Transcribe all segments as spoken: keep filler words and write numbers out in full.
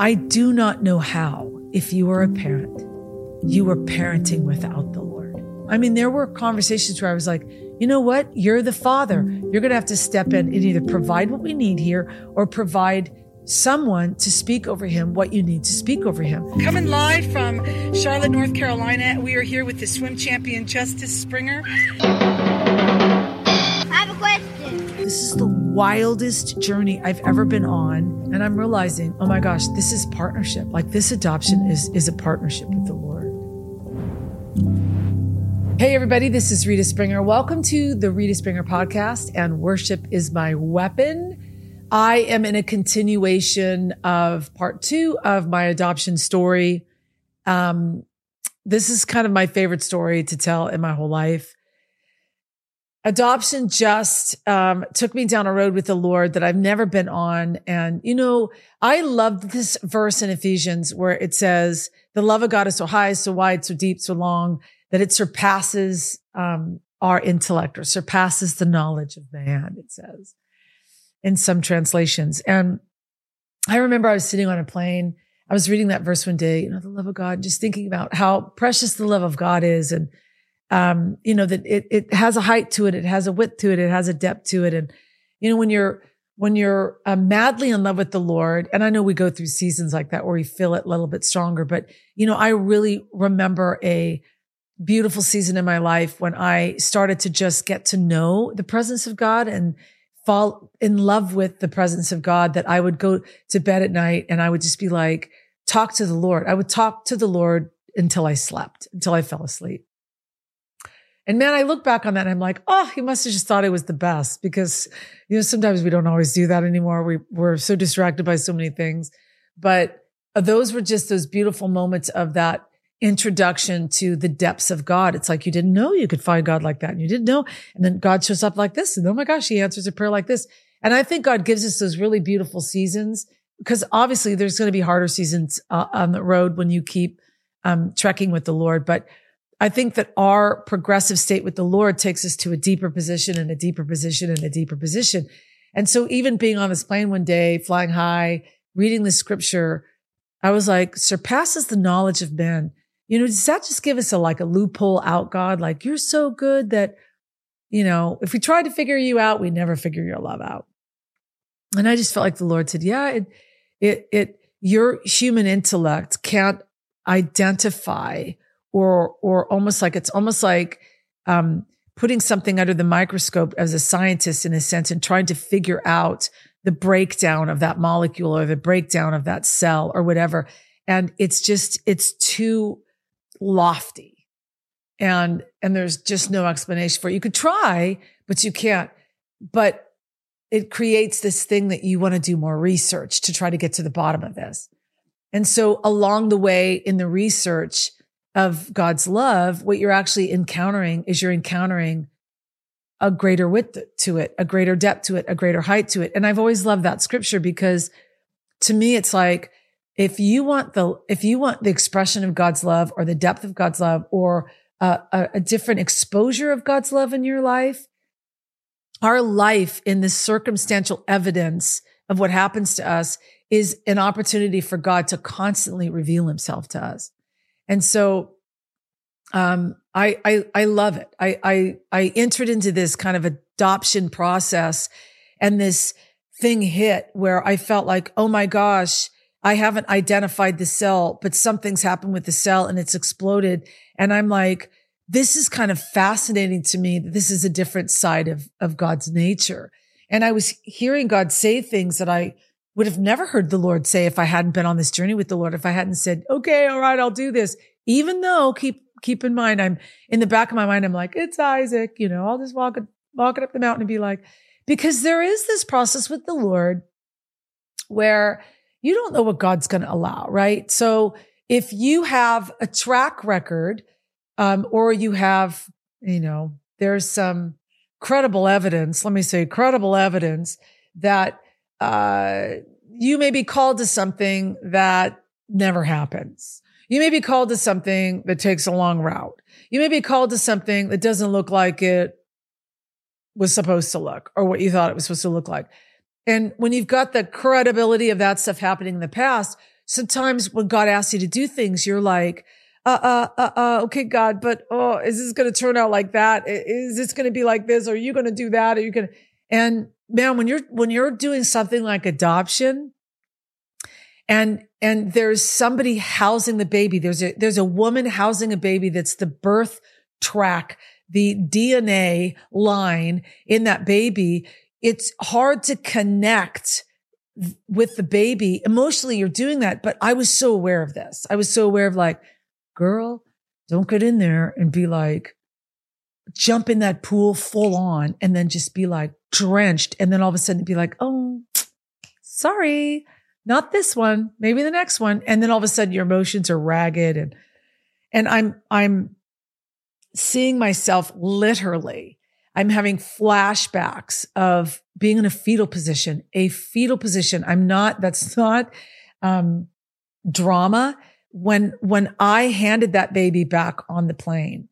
I do not know how, if you are a parent, you are parenting without the Lord. I mean, there were conversations where I was like, you know what? You're the father. You're going to have to step in and either provide what we need here or provide someone to speak over him what you need to speak over him. Coming live from Charlotte, North Carolina, we are here with the swim champion, Justice Springer. I have a question. This is the wildest journey I've ever been on. And I'm realizing, oh my gosh, this is partnership. Like this adoption is, is a partnership with the Lord. Hey everybody, this is Rita Springer. Welcome to the Rita Springer podcast, and worship is my weapon. I am in a continuation of part two of my adoption story. Um, this is kind of my favorite story to tell in my whole life. Adoption just um, took me down a road with the Lord that I've never been on. And, you know, I love this verse in Ephesians where it says, the love of God is so high, so wide, so deep, so long, that it surpasses um, our intellect, or surpasses the knowledge of man, it says in some translations. And I remember I was sitting on a plane. I was reading that verse one day, you know, the love of God, just thinking about how precious the love of God is. And, um, you know, that it, it has a height to it. It has a width to it. It has a depth to it. And, you know, when you're, when you're uh, madly in love with the Lord, and I know we go through seasons like that where we feel it a little bit stronger, but, you know, I really remember a beautiful season in my life when I started to just get to know the presence of God and fall in love with the presence of God, that I would go to bed at night and I would just be like, talk to the Lord. I would talk to the Lord until I slept, until I fell asleep. And man, I look back on that and I'm like, oh, he must have just thought it was the best, because, you know, sometimes we don't always do that anymore. We, we're so distracted by so many things, but those were just those beautiful moments of that introduction to the depths of God. It's like you didn't know you could find God like that, and you didn't know. And then God shows up like this, and oh my gosh, he answers a prayer like this. And I think God gives us those really beautiful seasons, because obviously there's going to be harder seasons uh, on the road when you keep um, trekking with the Lord. But I think that our progressive state with the Lord takes us to a deeper position and a deeper position and a deeper position. And so even being on this plane one day, flying high, reading the scripture, I was like, surpasses the knowledge of men. You know, does that just give us a, like a loophole out, God? Like, you're so good that, you know, if we tried to figure you out, we never figure your love out. And I just felt like the Lord said, yeah, it, it, it, your human intellect can't identify, or, or almost like, it's almost like, um, putting something under the microscope as a scientist in a sense and trying to figure out the breakdown of that molecule or the breakdown of that cell or whatever. And it's just, it's too lofty. And, and there's just no explanation for it. You could try, but you can't. But it creates this thing that you want to do more research to try to get to the bottom of this. And so along the way in the research of God's love, what you're actually encountering is you're encountering a greater width to it, a greater depth to it, a greater height to it. And I've always loved that scripture, because to me, it's like, If you want the, if you want the expression of God's love, or the depth of God's love, or a, a, a different exposure of God's love in your life, our life in this circumstantial evidence of what happens to us is an opportunity for God to constantly reveal himself to us. And so, um, I, I, I love it. I, I, I entered into this kind of adoption process, and this thing hit where I felt like, oh my gosh, I haven't identified the cell, but something's happened with the cell and it's exploded. And I'm like, this is kind of fascinating to me. This is a different side of, of God's nature. And I was hearing God say things that I would have never heard the Lord say if I hadn't been on this journey with the Lord, if I hadn't said, okay, all right, I'll do this. Even though, keep, keep in mind, I'm in the back of my mind, I'm like, it's Isaac, you know, I'll just walk it, walk it up the mountain and be like, because there is this process with the Lord where you don't know what God's going to allow, right? So if you have a track record, um, or you have, you know, there's some credible evidence, let me say credible evidence that, uh, you may be called to something that never happens. You may be called to something that takes a long route. You may be called to something that doesn't look like it was supposed to look, or what you thought it was supposed to look like. And when you've got the credibility of that stuff happening in the past, sometimes when God asks you to do things, you're like, uh, uh, uh, uh, okay, God, but, oh, is this going to turn out like that? Is this going to be like this? Are you going to do that? Are you going to, and man, when you're, when you're doing something like adoption and, and there's somebody housing the baby, there's a, there's a woman housing a baby that's the birth track, the D N A line in that baby. It's hard to connect with the baby. Emotionally, you're doing that. But I was so aware of this. I was so aware of like, girl, don't get in there and be like, jump in that pool full on and then just be like drenched. And then all of a sudden be like, oh, sorry, not this one, maybe the next one. And then all of a sudden your emotions are ragged. And, and I'm, I'm seeing myself literally, I'm having flashbacks of being in a fetal position, a fetal position. I'm not, that's not, um, drama. When, when I handed that baby back on the plane,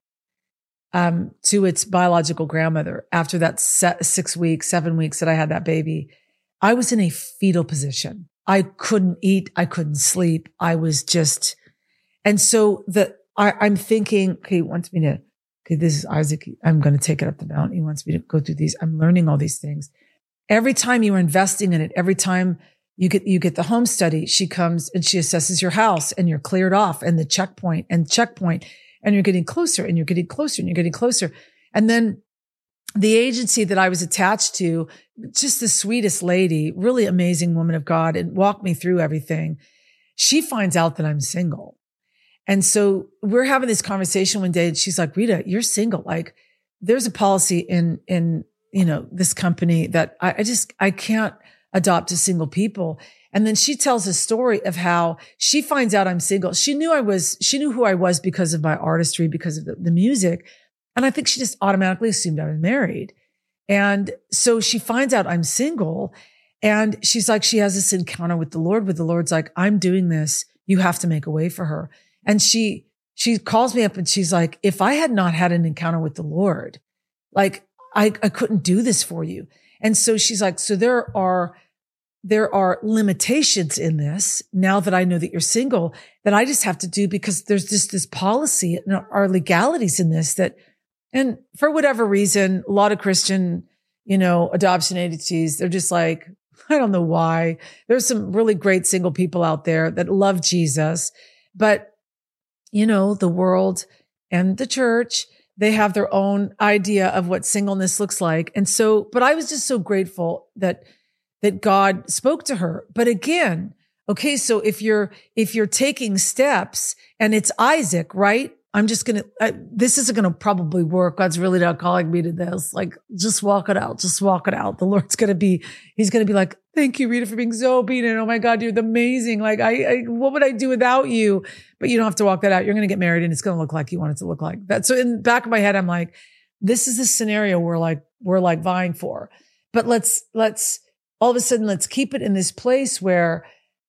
um, to its biological grandmother after that se- six weeks, seven weeks that I had that baby, I was in a fetal position. I couldn't eat. I couldn't sleep. I was just, and so the, I, I'm thinking, okay, he wants me to, okay, this is Isaac. I'm going to take it up the mountain. He wants me to go through these. I'm learning all these things. Every time you are investing in it, every time you get, you get the home study, she comes and she assesses your house and you're cleared off and the checkpoint and checkpoint and you're getting closer and you're getting closer and you're getting closer. And then the agency that I was attached to, just the sweetest lady, really amazing woman of God, and walked me through everything. She finds out that I'm single. And so we're having this conversation one day and she's like, Rita, you're single. Like there's a policy in, in, you know, this company that I, I just, I can't adopt to single people. And then she tells a story of how she finds out I'm single. She knew I was, she knew who I was because of my artistry, because of the, the music. And I think she just automatically assumed I was married. And so she finds out I'm single and she's like, she has this encounter with the Lord, where the Lord's like, I'm doing this. You have to make a way for her. And she, she calls me up and she's like, if I had not had an encounter with the Lord, like I, I couldn't do this for you. And so she's like, so there are, there are limitations in this now that I know that you're single that I just have to do because there's just this policy and our legalities in this that, and for whatever reason, a lot of Christian, you know, adoption agencies, they're just like, I don't know why. There's some really great single people out there that love Jesus, but you know, the world and the church, they have their own idea of what singleness looks like. And so, but I was just so grateful that, that God spoke to her. But again, okay, so if you're, if you're taking steps and it's Isaac, right? I'm just going to, this isn't going to probably work. God's really not calling me to this. Like, just walk it out. Just walk it out. The Lord's going to be, he's going to be like, thank you, Rita, for being so obedient. Oh my God, you're amazing. Like, I, I, what would I do without you? But you don't have to walk that out. You're going to get married and it's going to look like you want it to look like that. So in the back of my head, I'm like, this is the scenario we're like, we're like vying for. But let's, let's, all of a sudden, let's keep it in this place where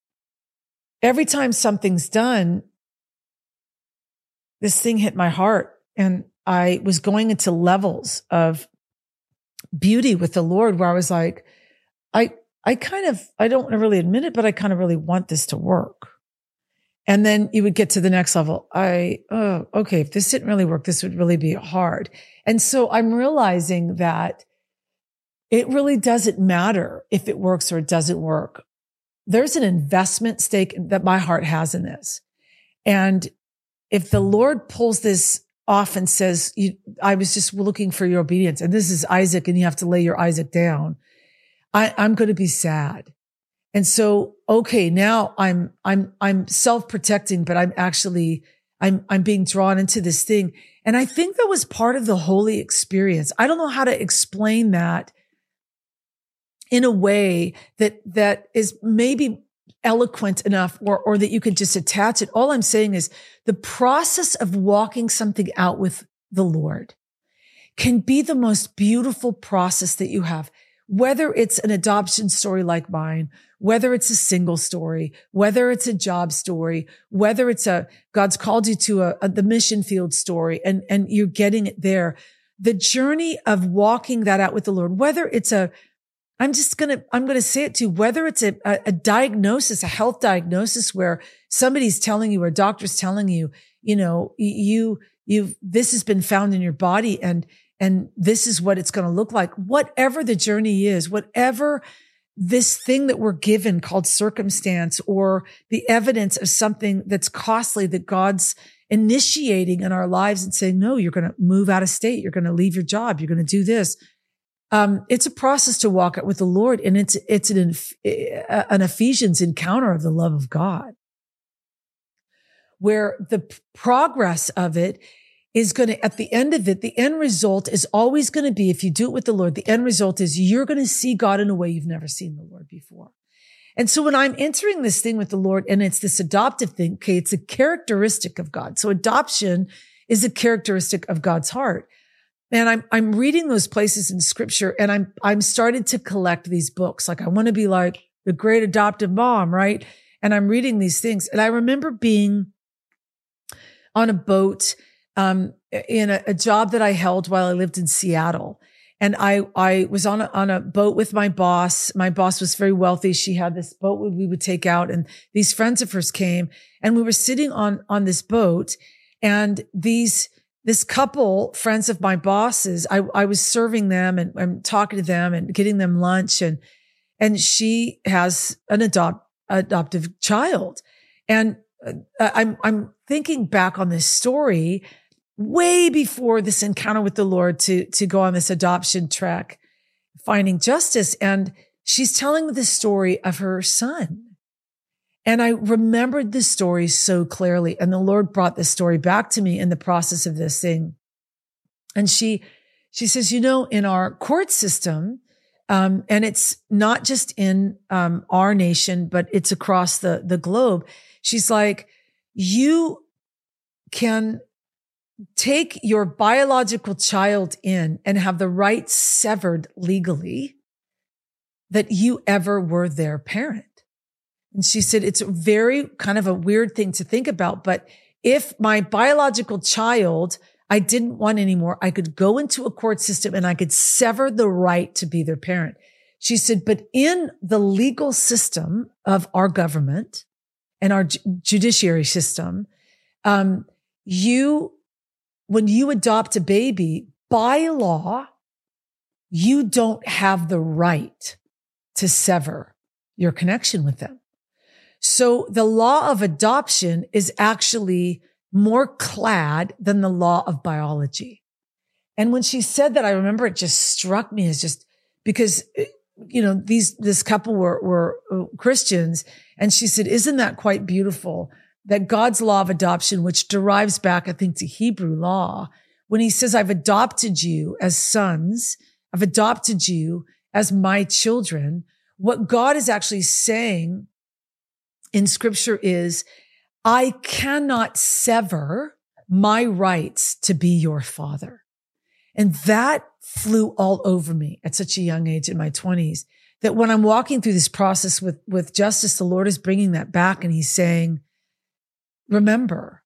every time something's done, this thing hit my heart and I was going into levels of beauty with the Lord where I was like, I, I kind of, I don't really admit it, but I kind of really want this to work. And then you would get to the next level. I, oh, okay, if this didn't really work, this would really be hard. And so I'm realizing that it really doesn't matter if it works or it doesn't work. There's an investment stake that my heart has in this. And if the Lord pulls this off and says, you, I was just looking for your obedience, and this is Isaac, and you have to lay your Isaac down, I, I'm going to be sad. And so, okay, now I'm, I'm, I'm self-protecting, but I'm actually, I'm, I'm being drawn into this thing. And I think that was part of the holy experience. I don't know how to explain that in a way that, that is maybe eloquent enough or, or that you could just attach it. All I'm saying is the process of walking something out with the Lord can be the most beautiful process that you have, whether it's an adoption story like mine, whether it's a single story, whether it's a job story, whether it's a, God's called you to a, a the mission field story and, and you're getting it there. The journey of walking that out with the Lord, whether it's a, I'm just going to, I'm going to say it to you, whether it's a, a, a diagnosis, a health diagnosis where somebody's telling you or a doctor's telling you, you know, you, you, this has been found in your body and, and this is what it's going to look like. Whatever the journey is, whatever this thing that we're given called circumstance or the evidence of something that's costly that God's initiating in our lives and saying, no, you're going to move out of state. You're going to leave your job. You're going to do this. Um, it's a process to walk it with the Lord. And it's, it's an, an Ephesians encounter of the love of God, where the progress of it is going to, at the end of it, the end result is always going to be, if you do it with the Lord, the end result is you're going to see God in a way you've never seen the Lord before. And so when I'm entering this thing with the Lord and it's this adoptive thing, okay, it's a characteristic of God. So adoption is a characteristic of God's heart. And I'm, I'm reading those places in scripture and I'm, I'm started to collect these books. Like I want to be like the great adoptive mom, right? And I'm reading these things. And I remember being on a boat, um, in a, a job that I held while I lived in Seattle. And I, I was on a, on a boat with my boss. My boss was very wealthy. She had this boat we would take out and these friends of hers came and we were sitting on, on this boat and these, this couple, friends of my boss's, I, I was serving them and I'm talking to them and getting them lunch and, and she has an adopt, adoptive child. And uh, I'm, I'm thinking back on this story way before this encounter with the Lord to, to go on this adoption trek, finding justice. And she's telling the story of her son. And I remembered this story so clearly. And the Lord brought this story back to me in the process of this thing. And she, she says, you know, in our court system, um, and it's not just in, um, our nation, but it's across the, the globe. She's like, you can take your biological child in and have the rights severed legally that you ever were their parent. And she said, it's a very kind of a weird thing to think about. But if my biological child, I didn't want anymore, I could go into a court system and I could sever the right to be their parent. She said, but in the legal system of our government and our ju- judiciary system, um, you, when you adopt a baby, by law, you don't have the right to sever your connection with them. So the law of adoption is actually more clad than the law of biology. And when she said that, I remember it just struck me as just because, you know, these, this couple were, were Christians. And she said, isn't that quite beautiful that God's law of adoption, which derives back, I think, to Hebrew law, when he says, I've adopted you as sons, I've adopted you as my children. What God is actually saying in scripture is, I cannot sever my rights to be your father. And that flew all over me at such a young age in my twenties, that when I'm walking through this process with, with justice, the Lord is bringing that back. And he's saying, remember,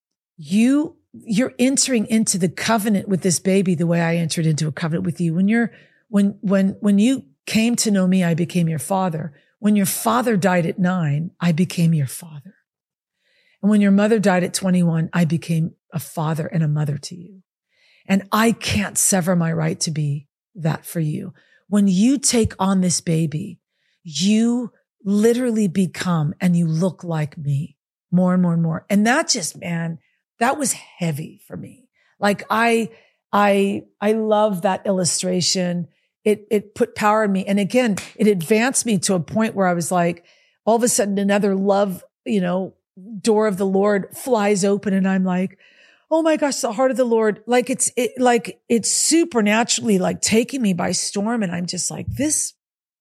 you, you're entering into the covenant with this baby the way I entered into a covenant with you. When you're, when, when, when you came to know me, I became your father. When your father died at nine, I became your father. And when your mother died at twenty-one, I became a father and a mother to you. And I can't sever my right to be that for you. When you take on this baby, you literally become and you look like me more and more and more. And that just, man, that was heavy for me. Like I, I, I love that illustration. It, it put power in me. And again, it advanced me to a point where I was like, all of a sudden another love, you know, door of the Lord flies open. And I'm like, oh my gosh, the heart of the Lord. Like it's, it, like it's supernaturally like taking me by storm. And I'm just like, this,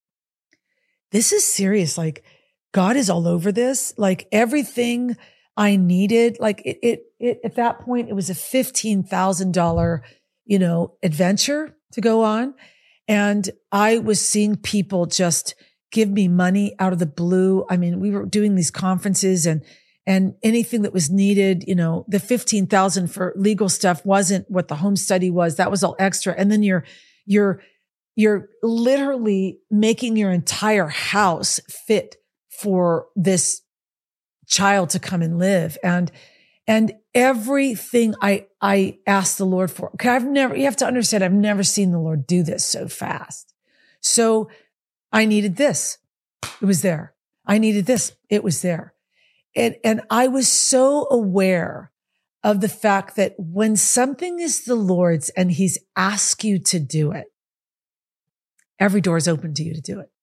this is serious. Like God is all over this. Like everything I needed, like it, it, it at that point, it was a fifteen thousand dollars, you know, adventure to go on. And I was seeing people just give me money out of the blue. I mean, we were doing these conferences and, and anything that was needed, you know, the fifteen thousand for legal stuff wasn't what the home study was. That was all extra. And then you're, you're you're literally making your entire house fit for this child to come and live. And, and everything I, I asked the Lord for, okay, I've never, you have to understand, I've never seen the Lord do this so fast. So I needed this. It was there. I needed this. It was there. And, and I was so aware of the fact that when something is the Lord's and he's asked you to do it, every door is open to you to do it.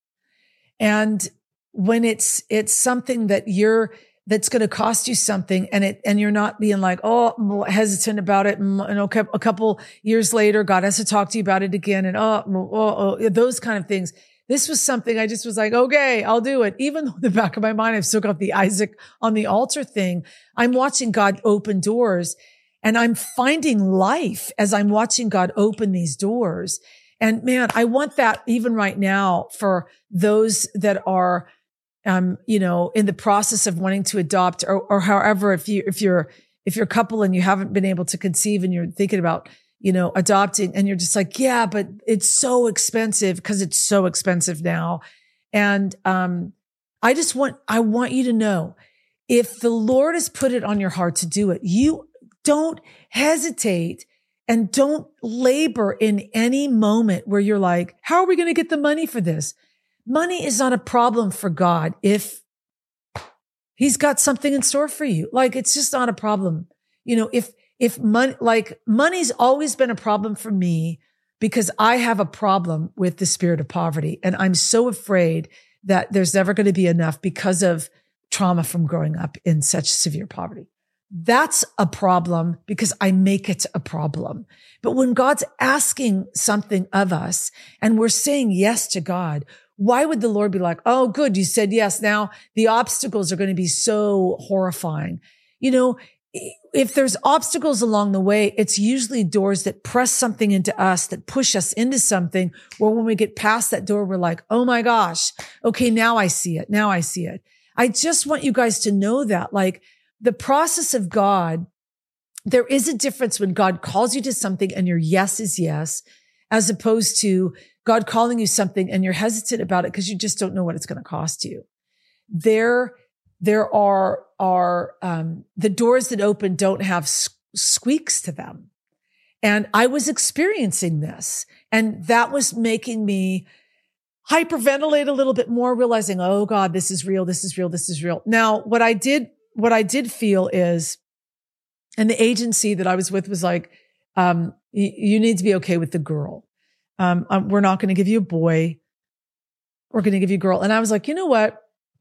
And when it's, it's something that you're, that's going to cost you something and it, and you're not being like, oh, hesitant about it. And, and okay, a couple years later, God has to talk to you about it again. And oh, oh, oh, those kind of things. This was something I just was like, okay, I'll do it. Even though in the back of my mind, I've still got the Isaac on the altar thing. I'm watching God open doors and I'm finding life as I'm watching God open these doors. And man, I want that even right now for those that are, um, you know, in the process of wanting to adopt or, or however, if you, if you're, if you're a couple and you haven't been able to conceive and you're thinking about, you know, adopting and you're just like, yeah, but it's so expensive because it's so expensive now. And, um, I just want, I want you to know if the Lord has put it on your heart to do it, you don't hesitate and don't labor in any moment where you're like, how are we going to get the money for this? Money is not a problem for God if he's got something in store for you. Like, it's just not a problem. You know, if, if money, like money's always been a problem for me because I have a problem with the spirit of poverty. And I'm so afraid that there's never going to be enough because of trauma from growing up in such severe poverty. That's a problem because I make it a problem. But when God's asking something of us and we're saying yes to God, why would the Lord be like, oh, good, you said yes. Now the obstacles are going to be so horrifying. You know, if there's obstacles along the way, it's usually doors that press something into us, that push us into something where when we get past that door, we're like, oh my gosh, okay, now I see it. Now I see it. I just want you guys to know that, like, the process of God, there is a difference when God calls you to something and your yes is yes, as opposed to God calling you something and you're hesitant about it because you just don't know what it's going to cost you. There, there are, are, um, the doors that open don't have squeaks to them. And I was experiencing this, and that was making me hyperventilate a little bit more, realizing, oh God, this is real. This is real. This is real. Now, what I did What I did feel is, and the agency that I was with was like, um, y- you need to be okay with the girl. Um, um we're not going to give you a boy. We're going to give you a girl. And I was like, you know what?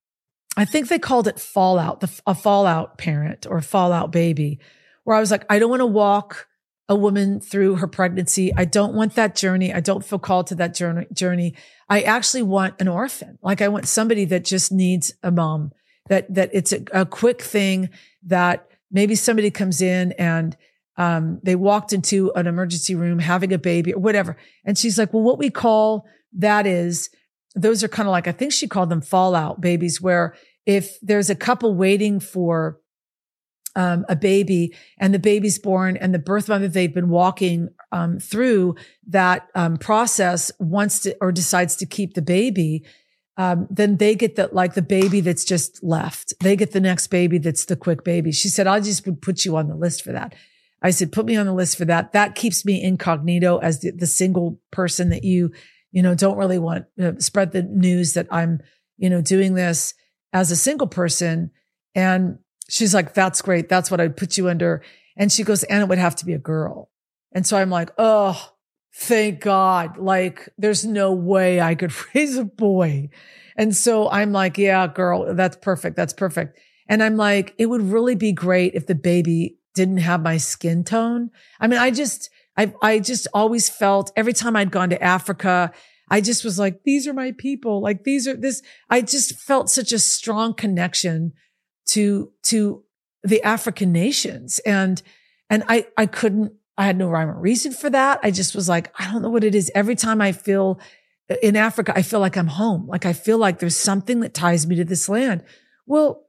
I think they called it fallout, the, a fallout parent or a fallout baby, where I was like, I don't want to walk a woman through her pregnancy. I don't want that journey. I don't feel called to that journey. journey. I actually want an orphan. Like, I want somebody that just needs a mom. That, that it's a, a quick thing that maybe somebody comes in and, um, they walked into an emergency room having a baby or whatever. And she's like, well, what we call that is, those are kind of like, I think she called them fallout babies, where if there's a couple waiting for, um, a baby and the baby's born and the birth mother they've been walking, um, through that, um, process wants to, or decides to keep the baby, Um, then they get the, like the baby that's just left. They get the next baby that's the quick baby. She said, I just would put you on the list for that. I said, put me on the list for that. That keeps me incognito as the, the single person that you, you know, don't really want to spread the news that I'm, you know, doing this as a single person. And she's like, that's great. That's what I'd put you under. And she goes, and it would have to be a girl. And so I'm like, oh, thank God. Like, there's no way I could raise a boy. And so I'm like, yeah, girl, that's perfect. That's perfect. And I'm like, it would really be great if the baby didn't have my skin tone. I mean, I just, I, I just always felt every time I'd gone to Africa, I just was like, these are my people. Like, these are this, I just felt such a strong connection to, to the African nations. And, and I, I couldn't, I had no rhyme or reason for that. I just was like, I don't know what it is. Every time I feel in Africa, I feel like I'm home. Like, I feel like there's something that ties me to this land. Well,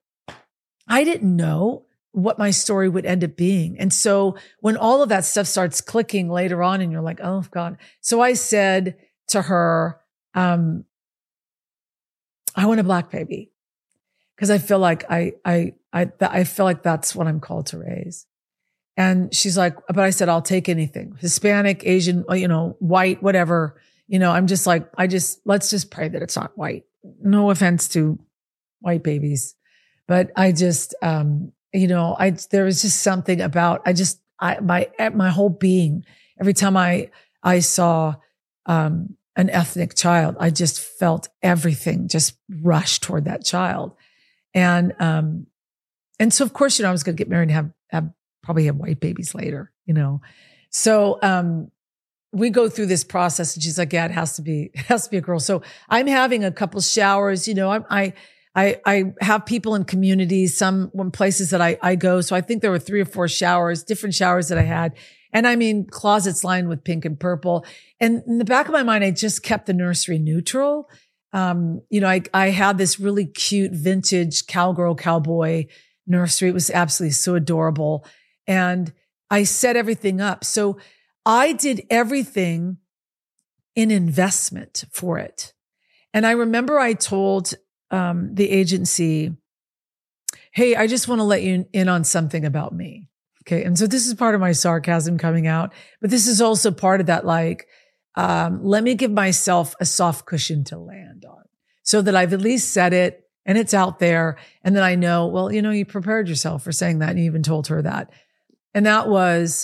I didn't know what my story would end up being. And so when all of that stuff starts clicking later on and you're like, oh God. So I said, to her, um, I want a black baby because I feel like I, I, I, I feel like that's what I'm called to raise. And she's like, but I said, I'll take anything, Hispanic, Asian, you know, white, whatever. You know, I'm just like, I just, let's just pray that it's not white. No offense to white babies, but I just, um, you know, I, there was just something about, I just, I, my, my whole being, every time I, I saw, um, an ethnic child, I just felt everything just rush toward that child. And, um, and so of course, you know, I was going to get married and have, have probably have white babies later, you know? So, um, we go through this process and she's like, yeah, it has to be, it has to be a girl. So I'm having a couple showers, you know, I, I, I, I have people in communities, some places that I, I go. So I think there were three or four showers, different showers that I had. And I mean, closets lined with pink and purple. And in the back of my mind, I just kept the nursery neutral. Um, you know, I, I had this really cute vintage cowgirl, cowboy nursery. It was absolutely so adorable. And I set everything up. So I did everything in investment for it. And I remember I told um, the agency, hey, I just want to let you in on something about me. Okay. And so this is part of my sarcasm coming out, but this is also part of that, like, um, let me give myself a soft cushion to land on so that I've at least said it and it's out there. And then I know, well, you know, you prepared yourself for saying that and you even told her that. And that was,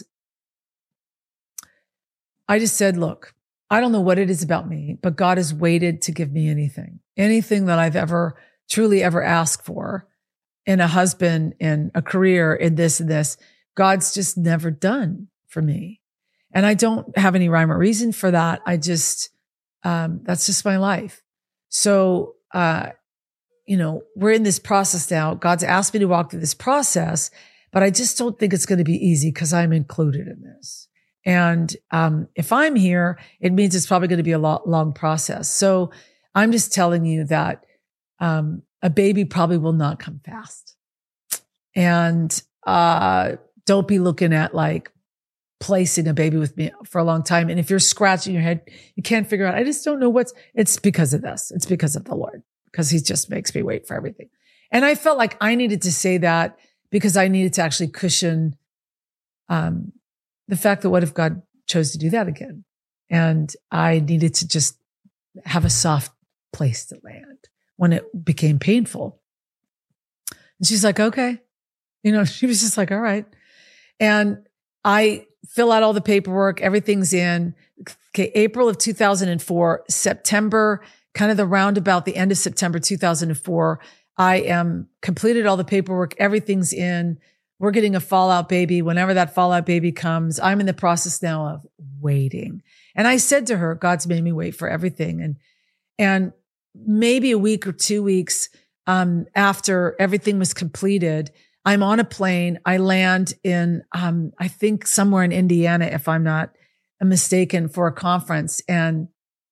I just said, look, I don't know what it is about me, but God has waited to give me anything, anything that I've ever truly ever asked for in a husband, in a career, in this and this. God's just never done for me. And I don't have any rhyme or reason for that. I just, um, that's just my life. So, uh, you know, we're in this process now. God's asked me to walk through this process, but I just don't think it's going to be easy because I'm included in this. And, um, if I'm here, it means it's probably going to be a lot, long process. So I'm just telling you that, um, a baby probably will not come fast. And, uh, don't be looking at like placing a baby with me for a long time. And if you're scratching your head, you can't figure out, I just don't know what's, it's because of this. It's because of the Lord, because he just makes me wait for everything. And I felt like I needed to say that because I needed to actually cushion, um, the fact that what if God chose to do that again? And I needed to just have a soft place to land when it became painful. And she's like, okay. You know, she was just like, all right. And I fill out all the paperwork. Everything's in. Okay, April of two thousand four, September, kind of the roundabout, the end of September two thousand four, I am completed all the paperwork. Everything's in. We're getting a fallout baby. Whenever that fallout baby comes, I'm in the process now of waiting. And I said to her, God's made me wait for everything. And, and maybe a week or two weeks, um, after everything was completed, I'm on a plane. I land in, um, I think somewhere in Indiana, if I'm not mistaken, for a conference. And,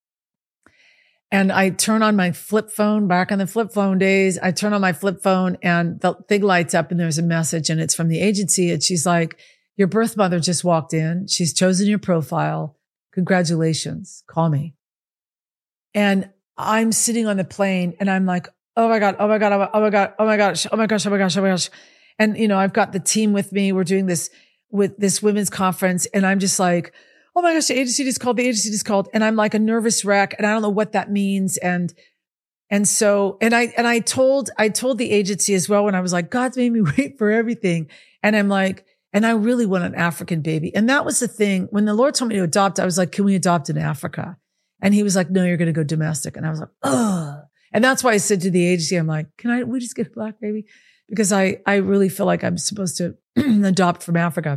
and I turn on my flip phone, back on the flip phone days. I turn on my flip phone and the thing lights up and there's a message and it's from the agency. And she's like, your birth mother just walked in. She's chosen your profile. Congratulations. Call me. And I'm sitting on the plane and I'm like, oh my God, oh my God, oh my God, oh my gosh, oh my gosh, oh my gosh, oh my gosh. And, you know, I've got the team with me. We're doing this with this women's conference. And I'm just like, oh my gosh, the agency just called, the agency just called. And I'm like a nervous wreck. And I don't know what that means. And, and so, and I, and I told, I told the agency as well when I was like, God's made me wait for everything. And I'm like, and I really want an African baby. And that was the thing. When the Lord told me to adopt, I was like, can we adopt in Africa? And he was like, no, you're going to go domestic. And I was like, oh, and that's why I said to the agency, I'm like, can I, we just get a black baby? Because I, I really feel like I'm supposed to adopt from Africa.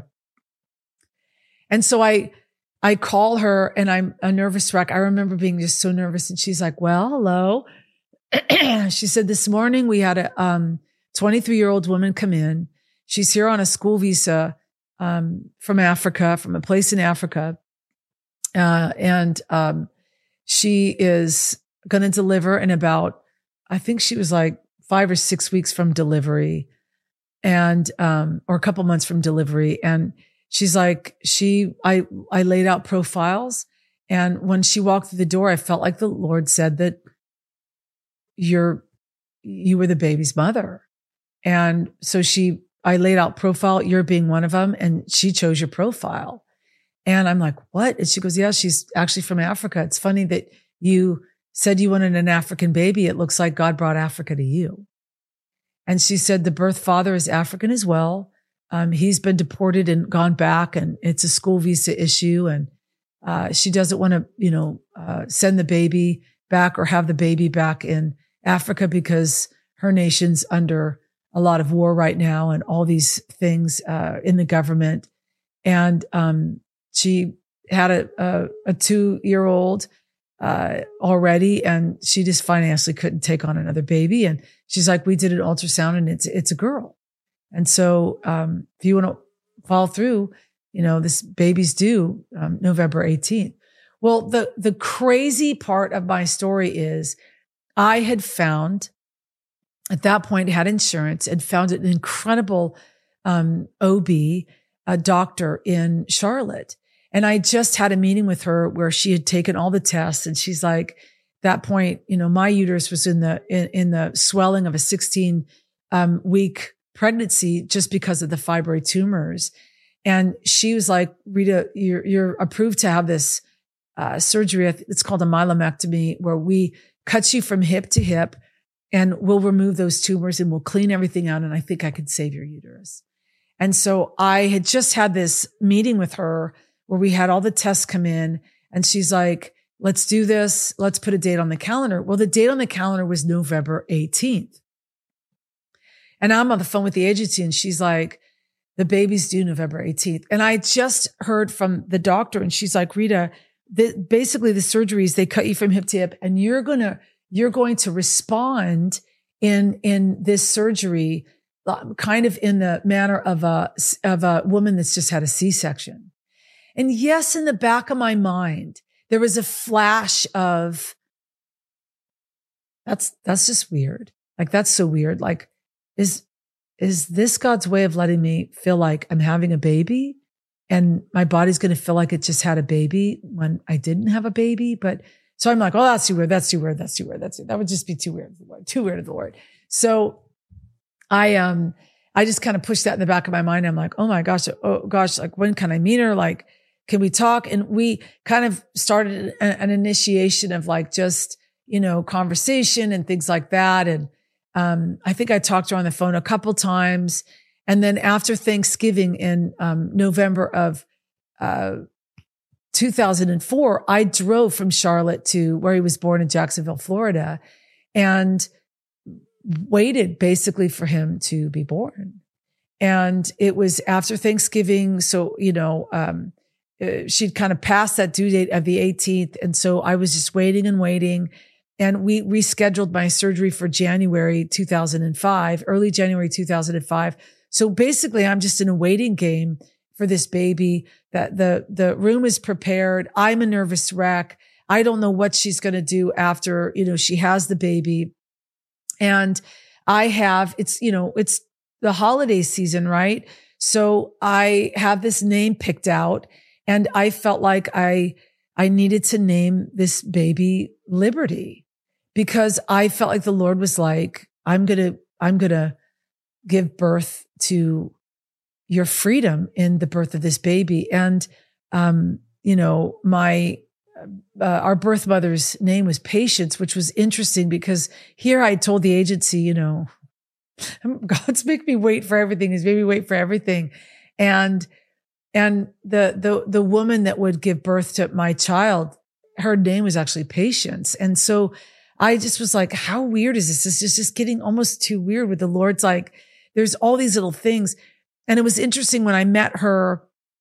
And so I, I call her and I'm a nervous wreck. I remember being just so nervous. And she's like, well, hello. She said, this morning we had a, um, twenty-three year old woman come in. She's here on a school visa, um, from Africa, from a place in Africa. Uh, and, um, she is going to deliver in about, I think she was like five or six weeks from delivery and, um, or a couple months from delivery. And she's like, she, I, I laid out profiles And when she walked through the door, I felt like the Lord said that you're, you were the baby's mother. And so she, I laid out profile, you're being one of them. And she chose your profile. And I'm like, what? And she goes, yeah, she's actually from Africa. It's funny that you said you wanted an African baby. It looks like God brought Africa to you. And she said the birth father is African as well. Um, he's been deported and gone back, and it's a school visa issue. And uh, she doesn't want to, you know, uh, send the baby back or have the baby back in Africa because her nation's under a lot of war right now and all these things uh, in the government. And um, she had a, a, a two-year-old uh, already, and she just financially couldn't take on another baby. And she's like, we did an ultrasound and it's, it's a girl. And so, um, if you want to follow through, you know, this baby's due, um, November eighteenth. Well, the, the crazy part of my story is I had found at that point, had insurance and found an incredible, um, O B, a doctor in Charlotte. And I just had a meeting with her where she had taken all the tests, and she's like, that point, you know, my uterus was in the, in, in the swelling of a sixteen, um, week pregnancy just because of the fibroid tumors. And she was like, Rita, you're, you're approved to have this, uh, surgery. It's called a myelomectomy, where we cut you from hip to hip and we'll remove those tumors and we'll clean everything out. And I think I could save your uterus. And so I had just had this meeting with her where we had all the tests come in, and she's like, let's do this. Let's put a date on the calendar. Well, the date on the calendar was November eighteenth. And I'm on the phone with the agency, and she's like, the baby's due November eighteenth. And I just heard from the doctor, and she's like, Rita, the, basically the surgeries, they cut you from hip to hip, and you're going to, you're going to respond in, in this surgery, kind of in the manner of a, of a woman that's just had a C-section. And yes, in the back of my mind, there was a flash of, that's, that's just weird. Like, that's so weird. Like, is, is this God's way of letting me feel like I'm having a baby and my body's going to feel like it just had a baby when I didn't have a baby? But so I'm like, oh, that's too weird. That's too weird. That's too weird. That's, that would just be too weird. Too weird of the Lord. So I, um, I just kind of pushed that in the back of my mind. I'm like, oh my gosh, oh gosh, like, when can I meet her? Like, can we talk? And we kind of started an, an initiation of like, just, you know, conversation and things like that. And, um, I think I talked to her on the phone a couple times. And then after Thanksgiving in, um, November of, uh, two thousand four, I drove from Charlotte to where he was born in Jacksonville, Florida, and waited basically for him to be born. And it was after Thanksgiving. So, you know, um, uh, she'd kind of passed that due date of the eighteenth. And so I was just waiting and waiting. And we rescheduled my surgery for January two thousand five, early January two thousand five. So basically I'm just in a waiting game for this baby. That the, the room is prepared. I'm a nervous wreck. I don't know what she's going to do after, you know, she has the baby. And I have, it's, you know, it's the holiday season, right? So I have this name picked out, and I felt like I, I needed to name this baby Liberty, because I felt like the Lord was like, I'm going to, I'm going to give birth to your freedom in the birth of this baby. And, um, you know, my, uh, our birth mother's name was Patience, which was interesting because here I told the agency, you know, God's make me wait for everything. He's made me wait for everything. And, and the, the, the woman that would give birth to my child, her name was actually Patience. And so I just was like, how weird is this? This is just getting almost too weird, with the Lord's like, there's all these little things. And it was interesting when I met her,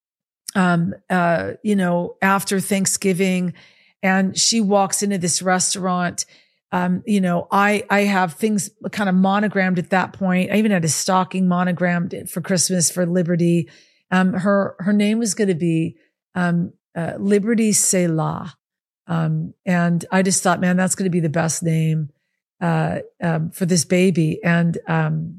um, uh, you know, after Thanksgiving, and she walks into this restaurant. Um, you know, I, I have things kind of monogrammed at that point. I even had a stocking monogrammed for Christmas for Liberty. Um, her, her name was going to be, um, uh, Liberty Selah. Um, and I just thought, man, that's going to be the best name, uh, um, for this baby. And, um,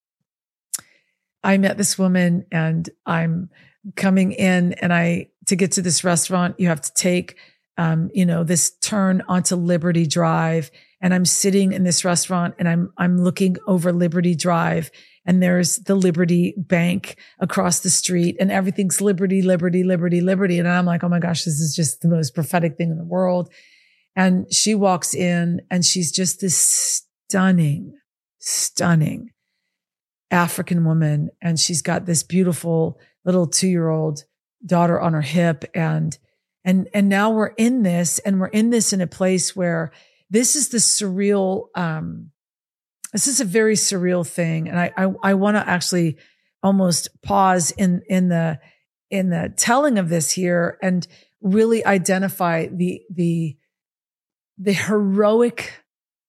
I met this woman, and I'm coming in, and I, to get to this restaurant, you have to take um, you know, this turn onto Liberty Drive. And I'm sitting in this restaurant and I'm, I'm looking over Liberty Drive and there's the Liberty Bank across the street and everything's Liberty, Liberty, Liberty, Liberty. And I'm like, oh my gosh, this is just the most prophetic thing in the world. And she walks in and she's just this stunning, stunning African woman. And she's got this beautiful little two-year-old daughter on her hip. And, and, and now we're in this and we're in this in a place where this is the surreal, um, this is a very surreal thing. And I, I, I want to actually almost pause in, in the, in the telling of this here and really identify the, the, the heroic,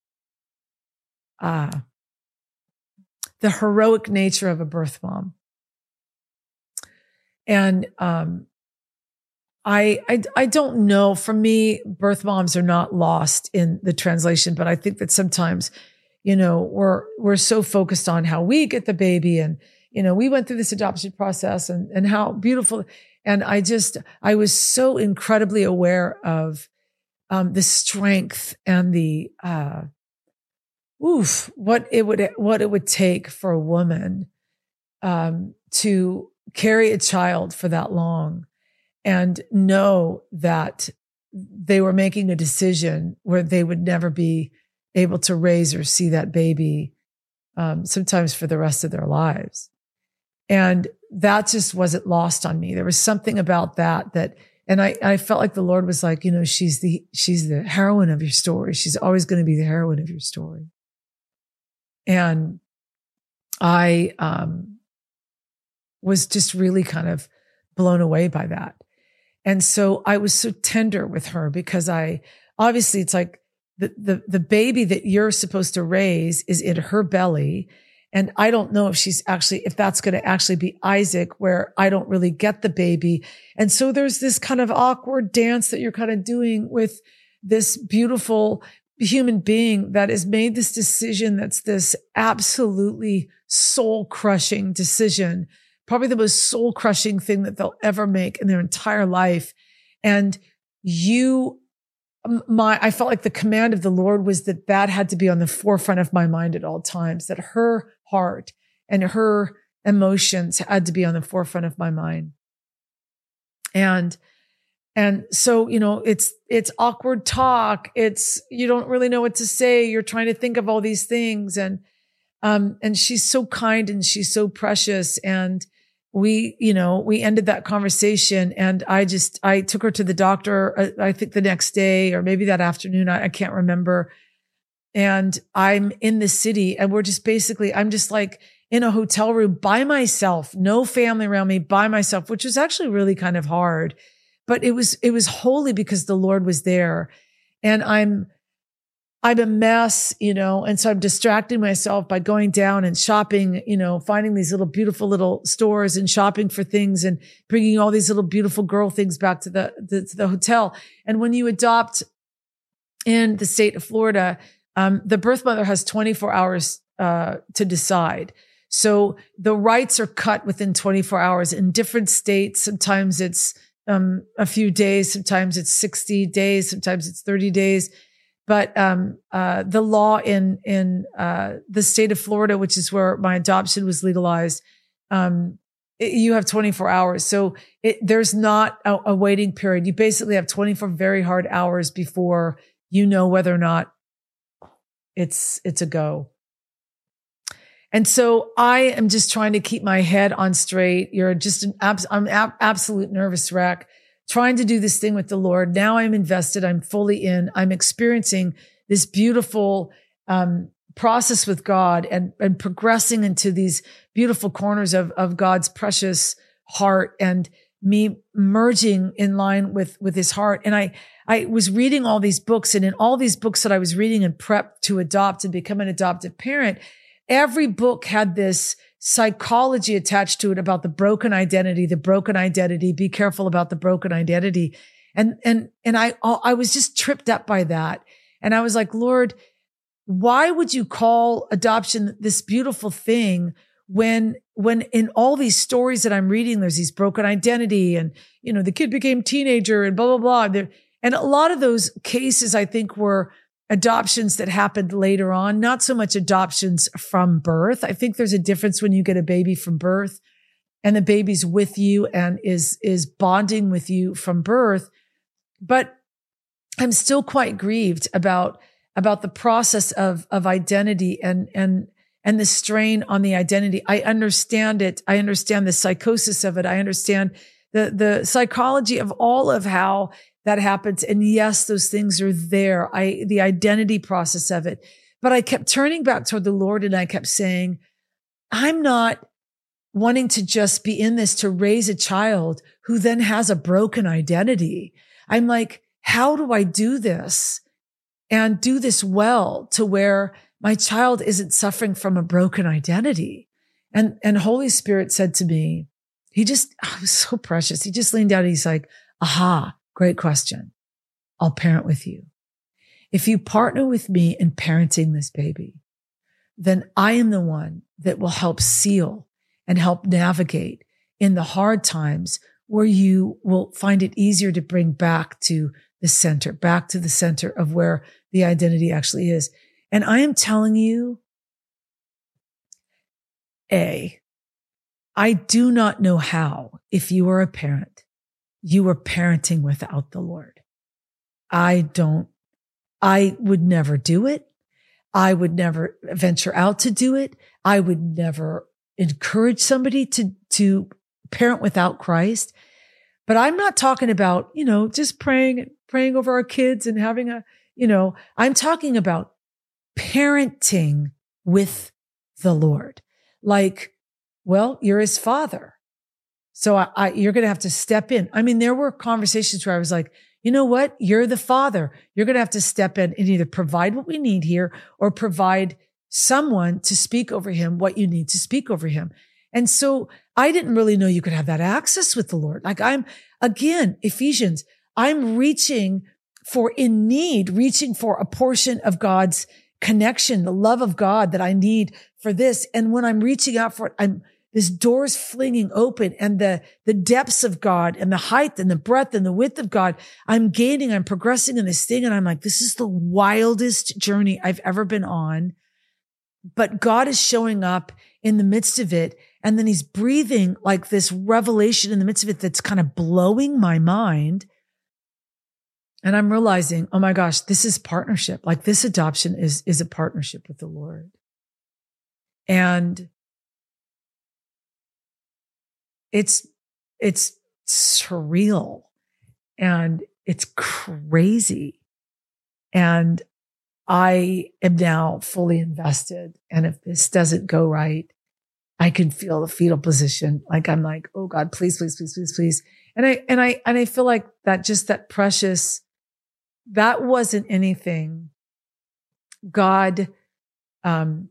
uh, the heroic nature of a birth mom. And, um, I, I, I don't know. For me, birth moms are not lost in the translation, but I think that sometimes, you know, we're, we're so focused on how we get the baby and, you know, we went through this adoption process and, and how beautiful. And I just, I was so incredibly aware of, um, the strength and the, uh, oof, what it would, what it would take for a woman, um, to carry a child for that long and know that they were making a decision where they would never be able to raise or see that baby, um, sometimes for the rest of their lives. And that just wasn't lost on me. There was something about that, that, and I, I felt like the Lord was like, you know, she's the, she's the heroine of your story. She's always going to be the heroine of your story. And I, um, was just really kind of blown away by that. And so I was so tender with her because I, obviously it's like the, the, the baby that you're supposed to raise is in her belly. And I don't know if she's actually, if that's going to actually be Isaac, where I don't really get the baby. And so there's this kind of awkward dance that you're kind of doing with this beautiful human being that has made this decision. That's this absolutely soul crushing decision, probably the most soul crushing thing that they'll ever make in their entire life. And you, my, I felt like the command of the Lord was that that had to be on the forefront of my mind at all times, that her heart and her emotions had to be on the forefront of my mind. And, and so, you know, it's, it's awkward talk. It's, you don't really know what to say. You're trying to think of all these things. And, um, and she's so kind and she's so precious. And we, you know, we ended that conversation and I just, I took her to the doctor, I, I think the next day or maybe that afternoon. I, I can't remember. And I'm in the city and we're just basically, I'm just like in a hotel room by myself, no family around me, by myself, which was actually really kind of hard, but it was, it was holy because the Lord was there. And I'm, I'm a mess, you know, and so I'm distracting myself by going down and shopping, you know, finding these little beautiful little stores and shopping for things and bringing all these little beautiful girl things back to the, the to the hotel. And when you adopt in the state of Florida, um, the birth mother has twenty-four hours uh, to decide. So the rights are cut within twenty-four hours in different states. Sometimes it's um, a few days, sometimes it's sixty days, sometimes it's thirty days. But um, uh, the law in in uh, the state of Florida, which is where my adoption was legalized, um, it, you have twenty-four hours. So it, there's not a, a waiting period. You basically have twenty-four very hard hours before you know whether or not it's it's a go. And so I am just trying to keep my head on straight. You're just an abs- I'm ab- absolute nervous wreck. Trying to do this thing with the Lord. Now I'm invested. I'm fully in. I'm experiencing this beautiful um, process with God and, and progressing into these beautiful corners of, of God's precious heart and me merging in line with, with his heart. And I, I was reading all these books, and in all these books that I was reading in prep to adopt and become an adoptive parent, every book had this psychology attached to it about the broken identity, the broken identity, be careful about the broken identity. And, and, and I, I was just tripped up by that. And I was like, Lord, why would you call adoption this beautiful thing when, when in all these stories that I'm reading, there's these broken identity and, you know, the kid became teenager and blah, blah, blah. And a lot of those cases, I think, were adoptions that happened later on, not so much adoptions from birth. I think there's a difference when you get a baby from birth and the baby's with you and is, is bonding with you from birth. But I'm still quite grieved about, about the process of, of identity and, and, and the strain on the identity. I understand it. I understand the psychosis of it. I understand the, the psychology of all of how that happens. And yes, those things are there. I, the identity process of it, but I kept turning back toward the Lord and I kept saying, I'm not wanting to just be in this to raise a child who then has a broken identity. I'm like, how do I do this and do this well to where my child isn't suffering from a broken identity? And, and Holy Spirit said to me, he just, oh, it was so precious. He just leaned down and he's like, aha, great question. I'll parent with you. If you partner with me in parenting this baby, then I am the one that will help seal and help navigate in the hard times where you will find it easier to bring back to the center, back to the center of where the identity actually is. And I am telling you, A, I do not know how, if you are a parent, you are parenting without the Lord. I don't, I would never do it. I would never venture out to do it. I would never encourage somebody to, to parent without Christ. But I'm not talking about, you know, just praying, praying over our kids and having a, you know, I'm talking about parenting with the Lord. Like, well, you're his father. So I, I you're going to have to step in. I mean, there were conversations where I was like, you know what? You're the father. You're going to have to step in and either provide what we need here or provide someone to speak over him what you need to speak over him. And so I didn't really know you could have that access with the Lord. Like I'm, again, Ephesians, I'm reaching for in need, reaching for a portion of God's connection, the love of God that I need for this. And when I'm reaching out for it, I'm, this door's flinging open and the, the depths of God and the height and the breadth and the width of God, I'm gaining, I'm progressing in this thing. And I'm like, this is the wildest journey I've ever been on. But God is showing up in the midst of it. And then he's breathing like this revelation in the midst of it that's kind of blowing my mind. And I'm realizing, oh my gosh, this is partnership. Like this adoption is, is a partnership with the Lord. And it's, it's surreal and it's crazy. And I am now fully invested. And if this doesn't go right, I can feel the fetal position. Like I'm like, oh God, please, please, please, please, please. And I, and I, and I feel like that just that precious, that wasn't anything God, um,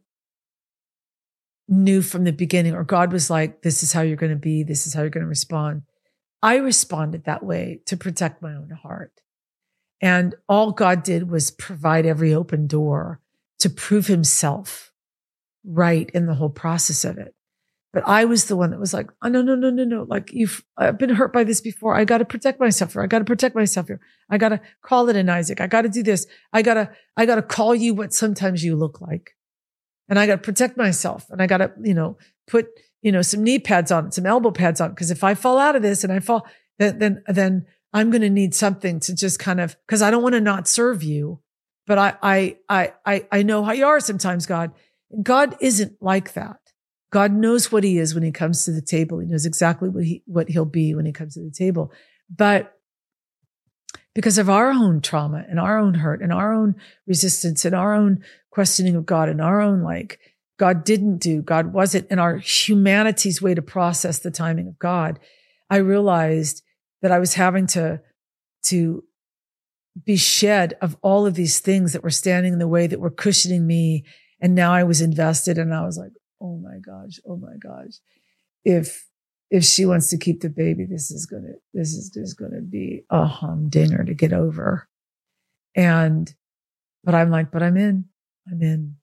knew from the beginning, or God was like, this is how you're going to be. This is how you're going to respond. I responded that way to protect my own heart. And all God did was provide every open door to prove himself right in the whole process of it. But I was the one that was like, oh, no, no, no, no, no. Like you've, I've been hurt by this before. I got to protect myself here. I got to protect myself here. I got to call it an Isaac. I got to do this. I got to, I got to call you what sometimes you look like. And I got to protect myself. And I got to, you know, put, you know, some knee pads on, some elbow pads on. Cause if I fall out of this and I fall, then, then, then I'm going to need something to just kind of, cause I don't want to not serve you, but I, I, I, I, I know how you are sometimes, God. God isn't like that. God knows what he is when he comes to the table. He knows exactly what he, what he'll be when he comes to the table. But because of our own trauma and our own hurt and our own resistance and our own questioning of God and our own, like, God didn't do, God wasn't, in our humanity's way to process the timing of God, I realized that I was having to, to be shed of all of these things that were standing in the way, that were cushioning me. And now I was invested and I was like, oh my gosh, oh my gosh. If, if she wants to keep the baby, this is going to, this is just going to be a humdinger to get over. And, but I'm like, but I'm in, I'm in.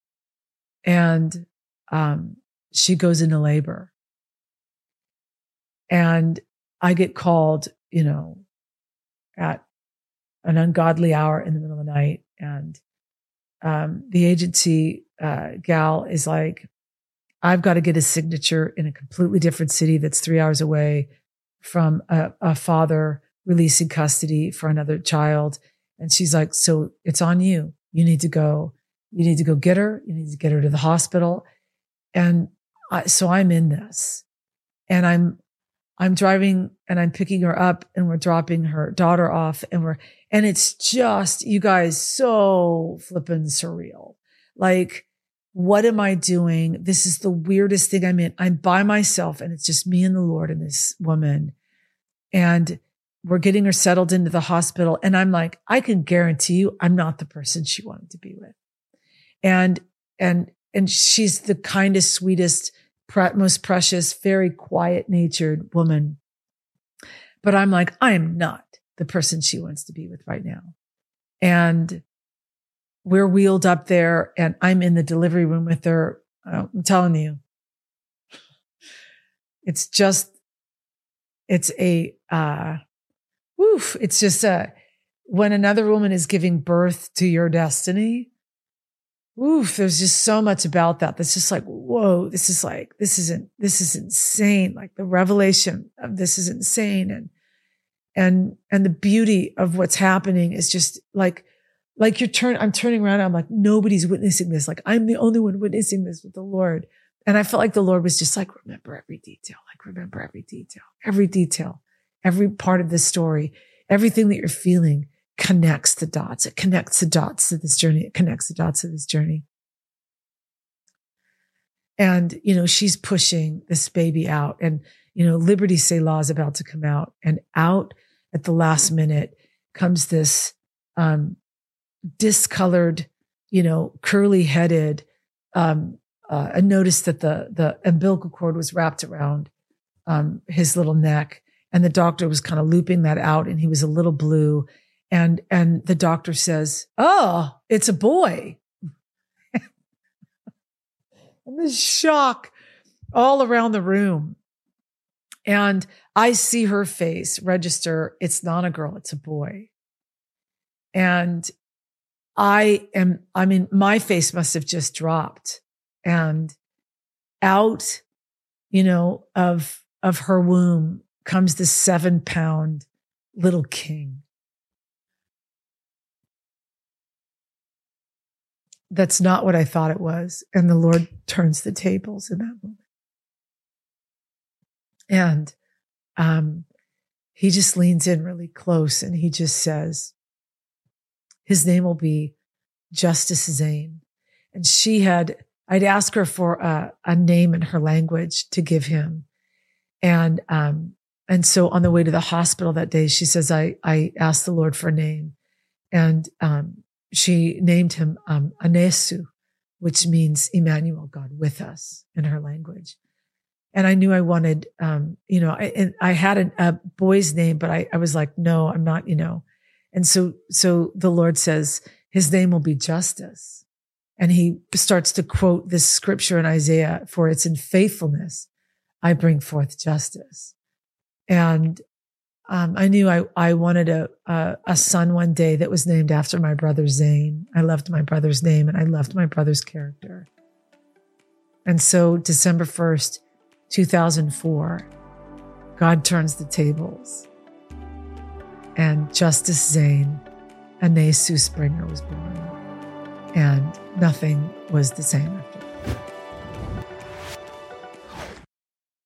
And, um, she goes into labor and I get called, you know, at an ungodly hour in the middle of the night. And um, the agency uh, gal is like, I've got to get a signature in a completely different city that's three hours away from a, a father releasing custody for another child. And she's like, so it's on you. You need to go. You need to go get her. You need to get her to the hospital. And I, so I'm in this, and I'm, I'm driving and I'm picking her up, and we're dropping her daughter off, and we're, and it's just, you guys, so flippin' surreal. Like, what am I doing? This is the weirdest thing I'm in. I'm by myself, and it's just me and the Lord and this woman. And we're getting her settled into the hospital. And I'm like, I can guarantee you I'm not the person she wanted to be with. And, and, and she's the kindest, sweetest, most precious, very quiet natured woman. But I'm like, I am not the person she wants to be with right now. And we're wheeled up there, and I'm in the delivery room with her. I'm telling you, it's just, it's a, uh, woof. It's just a, when another woman is giving birth to your destiny, oof, there's just so much about that. That's just like, whoa, this is like, this isn't, this is insane. Like the revelation of this is insane. And, and, and the beauty of what's happening is just like, like you're turn, I'm turning around. I'm like, nobody's witnessing this. Like I'm the only one witnessing this with the Lord. And I felt like the Lord was just like, remember every detail, like remember every detail, every detail, every part of this story, everything that you're feeling connects the dots. It connects the dots to this journey. It connects the dots to this journey. And, you know, she's pushing this baby out, and, you know, Liberty Selah is about to come out, and out at the last minute comes this, um, discolored, you know, curly headed, um, uh, I noticed that the, the umbilical cord was wrapped around, um, his little neck, and the doctor was kind of looping that out, and he was a little blue. And, and the doctor says, oh, it's a boy. And there's shock all around the room. And I see her face register. It's not a girl, it's a boy. And I am, I mean, my face must have just dropped, and out, you know, of, of her womb comes this seven pound little king. That's not what I thought it was. And the Lord turns the tables in that moment. And um, he just leans in really close, and he just says, his name will be Justice Zane. And she had, I'd ask her for a, a name in her language to give him. And, um, and so on the way to the hospital that day, she says, I, I asked the Lord for a name. And, um, she named him, um, Anesu, which means Emmanuel, God with us, in her language. And I knew I wanted, um, you know, I, and I had an, a boy's name, but I, I was like, no, I'm not, you know. And so, so the Lord says his name will be Justice. And he starts to quote this scripture in Isaiah, for it's in faithfulness I bring forth justice. And um, I knew I, I wanted a, a, a son one day that was named after my brother Zane. I loved my brother's name, and I loved my brother's character. And so December first, two thousand four, God turns the tables, and Justice Zane Anesu Springer was born. And nothing was the same after that.